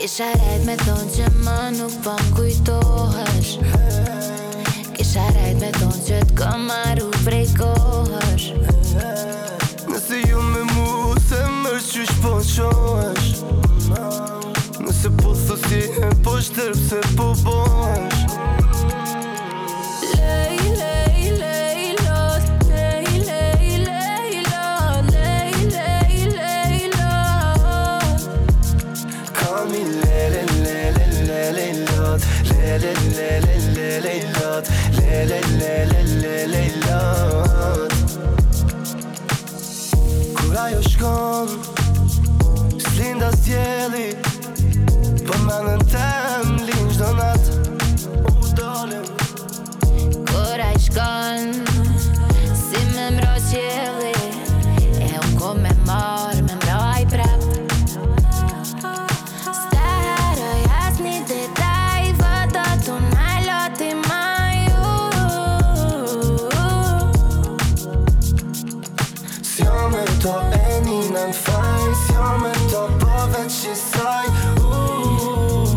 Kisha rejt me thonë që më nuk po m'kujtohesh. Kisha rejt me thonë që t'kom marru prej kohësh. Nëse ju me mu se mërë qysh po qohesh. Nëse po thosi e po shtërp se po bohesh. Lej, lej, lej, lot. Lej, lej, lej, lot. Lej, lej, lej, lot. Call me lele, lele, lele, lot. Lele, lele, lele, lot. Lele, lele, lele, lot. Kur ajo shkon, s'linda s'djeli, po menën tem linë çdo nat. U dalem. Kur ai shkon, si me mbro qielli, e unë ko me marrë, me mbroj prap. S'ta haroj asni detaj, foto t'una loti ma ju. S'jo me to e nina n'faj, s'jo me to po veç qisaj.